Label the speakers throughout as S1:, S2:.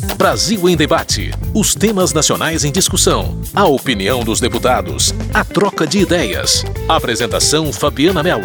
S1: Brasil em Debate. Os temas nacionais em discussão. A opinião dos deputados. A troca de ideias. Apresentação Fabiana Mello.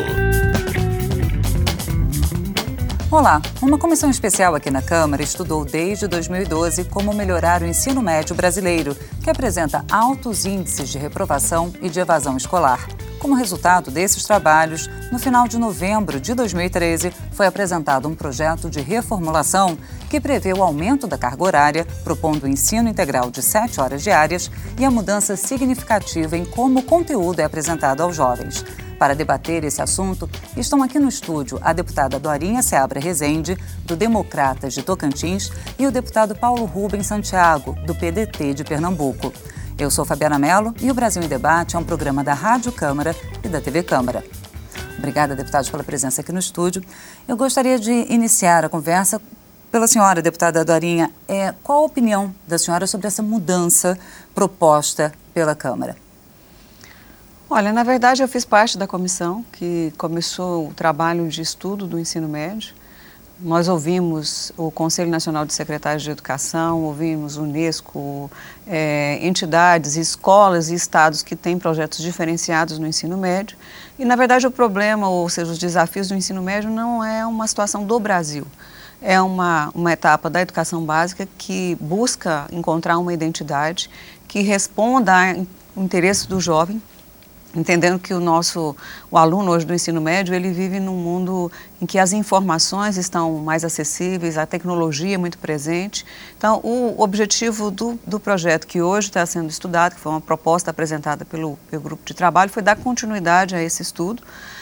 S2: Olá, uma comissão especial aqui na Câmara estudou desde 2012 como melhorar o ensino médio brasileiro, que apresenta altos índices de reprovação e de evasão escolar. Como resultado desses trabalhos, no final de novembro de 2013, foi apresentado um projeto de reformulação que prevê o aumento da carga horária, propondo o ensino integral de 7 horas diárias e a mudança significativa em como o conteúdo é apresentado aos jovens. Para debater esse assunto, estão aqui no estúdio a deputada Dorinha Seabra Rezende, do Democratas de Tocantins, e o deputado Paulo Rubens Santiago, do PDT de Pernambuco. Eu sou Fabiana Mello e o Brasil em Debate é um programa da Rádio Câmara e da TV Câmara. Obrigada, deputados, pela presença aqui no estúdio. Eu gostaria de iniciar a conversa pela senhora, deputada Dorinha. Qual a opinião da senhora sobre essa mudança proposta pela Câmara?
S3: Olha, na verdade eu fiz parte da comissão que começou o trabalho de estudo do ensino médio. Nós ouvimos o Conselho Nacional de Secretários de Educação, ouvimos o Unesco, entidades, escolas e estados que têm projetos diferenciados no ensino médio. E, na verdade, o problema, ou seja, os desafios do ensino médio não é uma situação do Brasil. É uma etapa da educação básica que busca encontrar uma identidade que responda ao interesse do jovem, entendendo que o aluno hoje do ensino médio, ele vive num mundo em que as informações estão mais acessíveis, a tecnologia é muito presente. Então, o objetivo do projeto que hoje está sendo estudado, que foi uma proposta apresentada pelo grupo de trabalho, foi dar continuidade a esse estudo,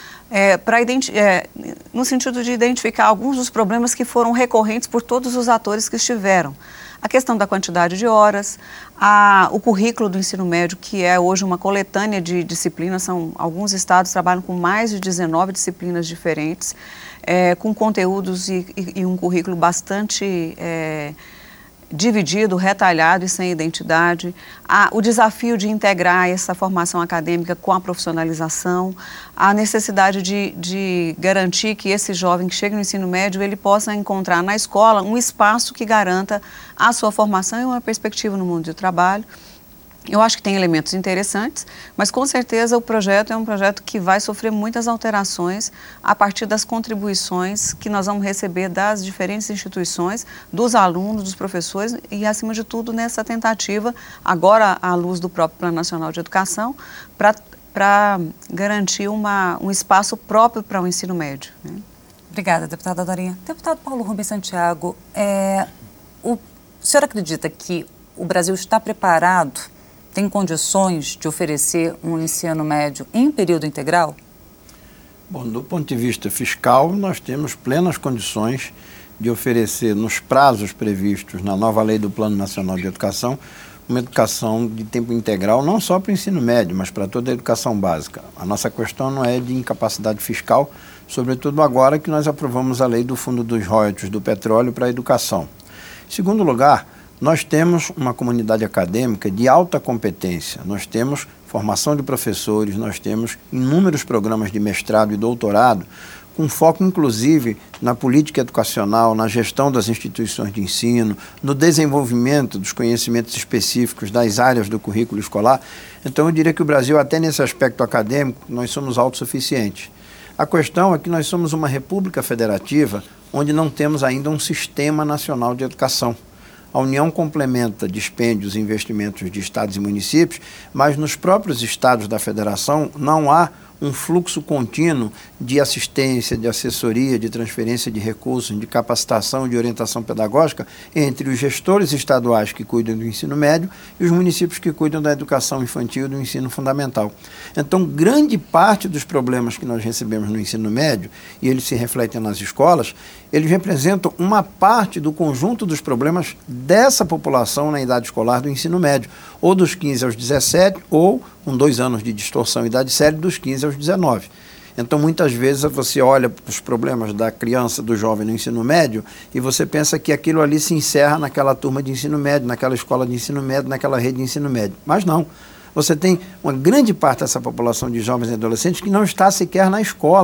S3: no sentido de identificar alguns dos problemas que foram recorrentes por todos os atores que estiveram. A questão da quantidade de horas, o currículo do ensino médio, que é hoje uma coletânea de disciplinas, alguns estados trabalham com mais de 19 disciplinas diferentes, com conteúdos e um currículo bastante dividido, retalhado e sem identidade. O desafio de integrar essa formação acadêmica com a profissionalização, a necessidade de garantir que esse jovem que chega no ensino médio, ele possa encontrar na escola um espaço que garanta a sua formação e uma perspectiva no mundo do trabalho. Eu acho que tem elementos interessantes, mas com certeza o projeto é um projeto que vai sofrer muitas alterações a partir das contribuições que nós vamos receber das diferentes instituições, dos alunos, dos professores e, acima de tudo, nessa tentativa, agora à luz do próprio Plano Nacional de Educação, para garantir um espaço próprio para o ensino médio, né?
S2: Obrigada, deputada Dorinha. Deputado Paulo Rubens Santiago, o senhor acredita que o Brasil está preparado, tem condições de oferecer um ensino médio em período integral?
S4: Bom, do ponto de vista fiscal, nós temos plenas condições de oferecer, nos prazos previstos na nova lei do Plano Nacional de Educação, uma educação de tempo integral, não só para o ensino médio, mas para toda a educação básica. A nossa questão não é de incapacidade fiscal, sobretudo agora que nós aprovamos a lei do Fundo dos Royalties do Petróleo para a educação. Em segundo lugar, nós temos uma comunidade acadêmica de alta competência, nós temos formação de professores, nós temos inúmeros programas de mestrado e doutorado, com foco inclusive na política educacional, na gestão das instituições de ensino, no desenvolvimento dos conhecimentos específicos das áreas do currículo escolar. Então eu diria que o Brasil, até nesse aspecto acadêmico, nós somos autossuficientes. A questão é que nós somos uma república federativa onde não temos ainda um sistema nacional de educação. A União complementa dispêndios e investimentos de estados e municípios, mas nos próprios estados da federação não há um fluxo contínuo de assistência, de assessoria, de transferência de recursos, de capacitação, de orientação pedagógica entre os gestores estaduais que cuidam do ensino médio e os municípios que cuidam da educação infantil e do ensino fundamental. Então, grande parte dos problemas que nós recebemos no ensino médio, e eles se refletem nas escolas, eles representam uma parte do conjunto dos problemas dessa população na idade escolar do ensino médio, ou dos 15 aos 17, ou com 2 anos de distorção idade séria, dos 15 aos 19. Então, muitas vezes, você olha para os problemas da criança, do jovem no ensino médio, e você pensa que aquilo ali se encerra naquela turma de ensino médio, naquela escola de ensino médio, naquela rede de ensino médio. Mas não. Você tem uma grande parte dessa população de jovens e adolescentes que não está sequer na escola.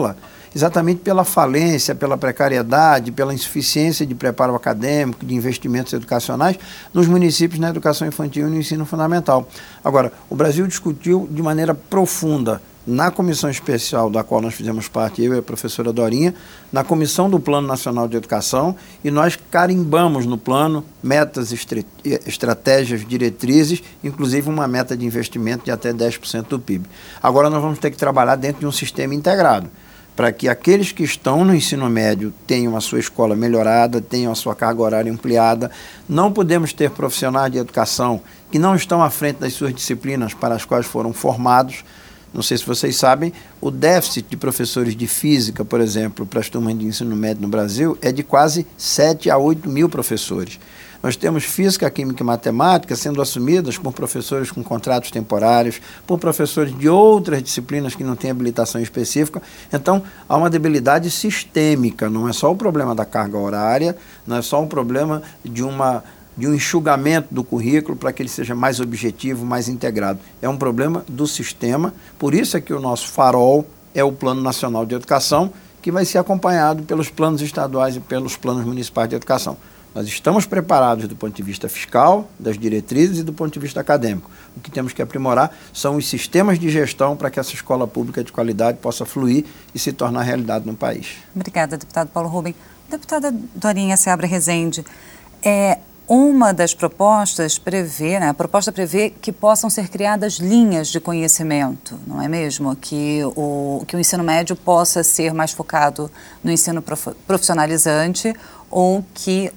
S4: exatamente pela falência, pela precariedade, pela insuficiência de preparo acadêmico, de investimentos educacionais nos municípios na educação infantil e no ensino fundamental. Agora, o Brasil discutiu de maneira profunda na comissão especial da qual nós fizemos parte, eu e a professora Dorinha, na comissão do Plano Nacional de Educação, e nós carimbamos no plano metas, estratégias, diretrizes, inclusive uma meta de investimento de até 10% do PIB. Agora nós vamos ter que trabalhar dentro de um sistema integrado, para que aqueles que estão no ensino médio tenham a sua escola melhorada, tenham a sua carga horária ampliada. Não podemos ter profissionais de educação que não estão à frente das suas disciplinas para as quais foram formados. Não sei se vocês sabem, o déficit de professores de física, por exemplo, para as turmas de ensino médio no Brasil é de quase 7 a 8 mil professores. Nós temos física, química e matemática sendo assumidas por professores com contratos temporários, por professores de outras disciplinas que não têm habilitação específica. Então, há uma debilidade sistêmica, não é só o problema da carga horária, não é só um problema de um enxugamento do currículo para que ele seja mais objetivo, mais integrado. É um problema do sistema, por isso é que o nosso farol é o Plano Nacional de Educação, que vai ser acompanhado pelos planos estaduais e pelos planos municipais de educação. Nós estamos preparados do ponto de vista fiscal, das diretrizes e do ponto de vista acadêmico. O que temos que aprimorar são os sistemas de gestão para que essa escola pública de qualidade possa fluir e se tornar realidade no país.
S2: Obrigada, deputado Paulo Rubem. Deputada Dorinha Seabra Rezende, uma das propostas prevê, a proposta prevê que possam ser criadas linhas de conhecimento, não é mesmo? Que o ensino médio possa ser mais focado no ensino profissionalizante ou que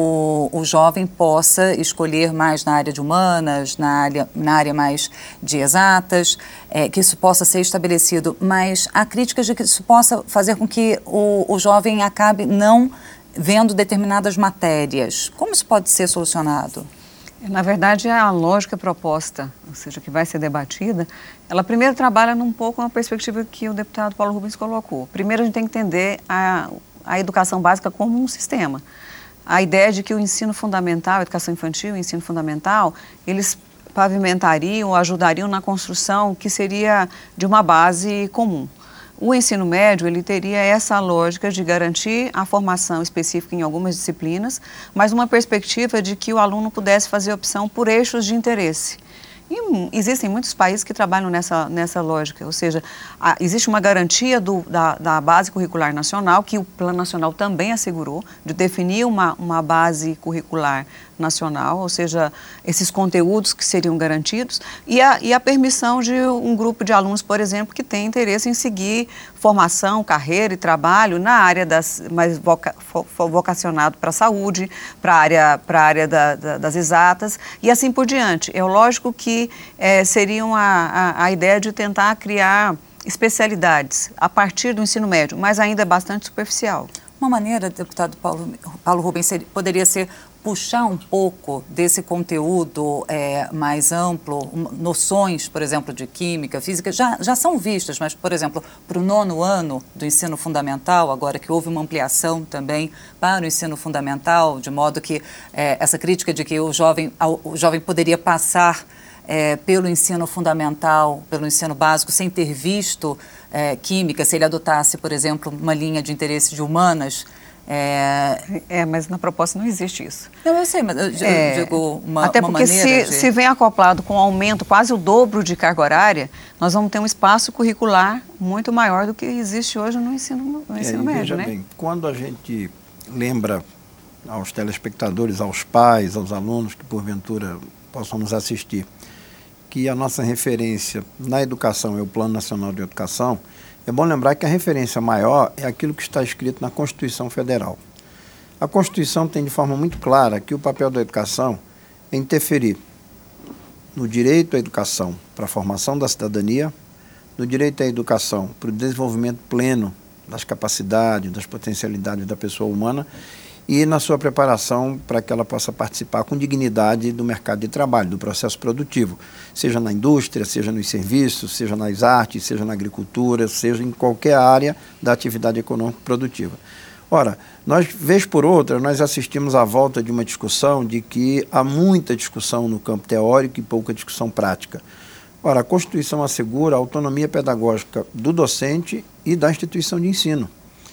S2: o jovem possa escolher mais na área de humanas, na área mais de exatas, que isso possa ser estabelecido. Mas há críticas de que isso possa fazer com que o jovem acabe não vendo determinadas matérias. Como isso pode ser solucionado?
S3: Na verdade, a lógica proposta, ou seja, que vai ser debatida, ela primeiro trabalha um pouco na perspectiva que o deputado Paulo Rubens colocou. Primeiro, a gente tem que entender a educação básica como um sistema. A ideia de que o ensino fundamental, a educação infantil e o ensino fundamental, eles pavimentariam, ajudariam na construção que seria de uma base comum. O ensino médio, ele teria essa lógica de garantir a formação específica em algumas disciplinas, mas uma perspectiva de que o aluno pudesse fazer opção por eixos de interesse. E existem muitos países que trabalham nessa lógica, ou seja, existe uma garantia da base curricular nacional, que o Plano Nacional também assegurou, de definir uma base curricular nacional, ou seja, esses conteúdos que seriam garantidos, e a permissão de um grupo de alunos, por exemplo, que tem interesse em seguir formação, carreira e trabalho na área mais vocacionado para a saúde, para a área das exatas e assim por diante. É lógico que seria a ideia de tentar criar especialidades a partir do ensino médio, mas ainda é bastante superficial.
S2: Uma maneira, deputado Paulo Rubens, poderia ser puxar um pouco desse conteúdo mais amplo, noções, por exemplo, de química, física, já são vistas, mas, por exemplo, para o 9º ano do ensino fundamental, agora que houve uma ampliação também para o ensino fundamental, de modo que essa crítica de que o jovem poderia passar pelo ensino fundamental, pelo ensino básico, sem ter visto química, se ele adotasse, por exemplo, uma linha de interesse de humanas.
S3: Mas na proposta não existe isso.
S2: Não, eu sei, mas eu digo uma
S3: até porque se vem acoplado com um aumento quase o dobro de carga horária, nós vamos ter um espaço curricular muito maior do que existe hoje no ensino médio,
S4: veja bem, quando a gente lembra aos telespectadores, aos pais, aos alunos que porventura possam nos assistir, que a nossa referência na educação é o Plano Nacional de Educação, é bom lembrar que a referência maior é aquilo que está escrito na Constituição Federal. A Constituição tem de forma muito clara que o papel da educação é interferir no direito à educação para a formação da cidadania, no direito à educação para o desenvolvimento pleno das capacidades, das potencialidades da pessoa humana e na sua preparação para que ela possa participar com dignidade do mercado de trabalho, do processo produtivo, seja na indústria, seja nos serviços, seja nas artes, seja na agricultura, seja em qualquer área da atividade econômica produtiva. Ora, vez por outra, nós assistimos à volta de uma discussão de que há muita discussão no campo teórico e pouca discussão prática. Ora, a Constituição assegura a autonomia pedagógica do docente e da instituição de ensino.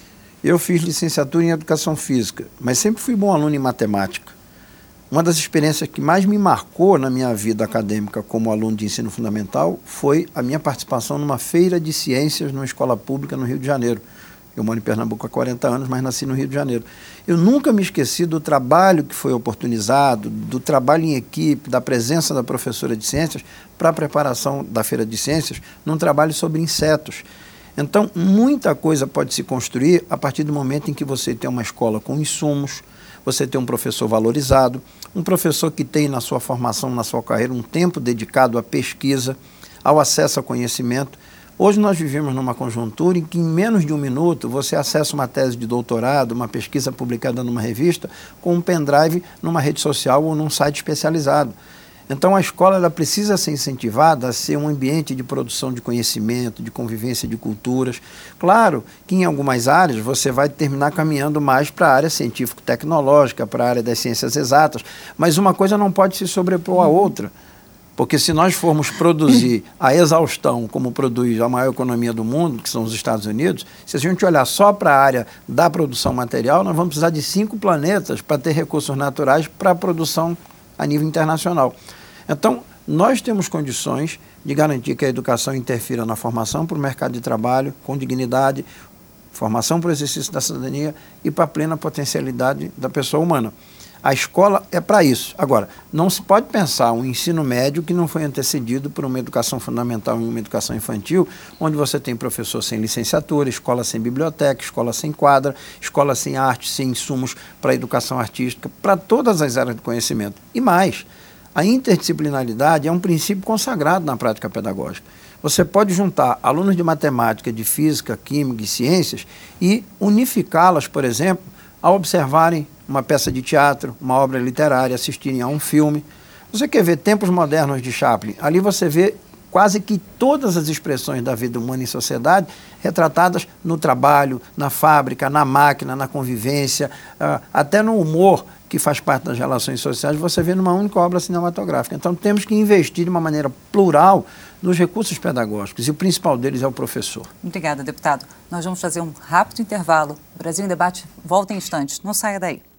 S4: Eu fiz licenciatura em Educação Física, mas sempre fui bom aluno em matemática. Uma das experiências que mais me marcou na minha vida acadêmica como aluno de ensino fundamental foi a minha participação numa feira de ciências numa escola pública no Rio de Janeiro. Eu moro em Pernambuco há 40 anos, mas nasci no Rio de Janeiro. Eu nunca me esqueci do trabalho que foi oportunizado, do trabalho em equipe, da presença da professora de ciências para a preparação da feira de ciências num trabalho sobre insetos. Então, muita coisa pode se construir a partir do momento em que você tem uma escola com insumos, você tem um professor valorizado, um professor que tem na sua formação, na sua carreira, um tempo dedicado à pesquisa, ao acesso ao conhecimento. Hoje nós vivemos numa conjuntura em que em menos de um minuto você acessa uma tese de doutorado, uma pesquisa publicada numa revista, com um pendrive numa rede social ou num site especializado. Então a escola ela precisa ser incentivada a ser um ambiente de produção de conhecimento, de convivência de culturas. Claro que em algumas áreas você vai terminar caminhando mais para a área científico-tecnológica, para a área das ciências exatas, mas uma coisa não pode se sobrepor à outra. Porque se nós formos produzir a exaustão como produz a maior economia do mundo, que são os Estados Unidos, se a gente olhar só para a área da produção material, nós vamos precisar de 5 planetas para ter recursos naturais para a produção a nível internacional. Então, nós temos condições de garantir que a educação interfira na formação para o mercado de trabalho, com dignidade, formação para o exercício da cidadania e para a plena potencialidade da pessoa humana. A escola é para isso. Agora, não se pode pensar um ensino médio que não foi antecedido por uma educação fundamental e uma educação infantil, onde você tem professor sem licenciatura, escola sem biblioteca, escola sem quadra, escola sem arte, sem insumos para a educação artística, para todas as áreas de conhecimento. E mais, a interdisciplinaridade é um princípio consagrado na prática pedagógica. Você pode juntar alunos de matemática, de física, química e ciências e unificá-las, por exemplo, a observarem uma peça de teatro, uma obra literária, assistirem a um filme. Você quer ver Tempos Modernos de Chaplin? Ali você vê quase que todas as expressões da vida humana em sociedade retratadas no trabalho, na fábrica, na máquina, na convivência, até no humor, que faz parte das relações sociais, você vê numa única obra cinematográfica. Então temos que investir de uma maneira plural nos recursos pedagógicos, e o principal deles é o professor.
S2: Obrigada, deputado. Nós vamos fazer um rápido intervalo. O Brasil em Debate volta em instantes. Não saia daí.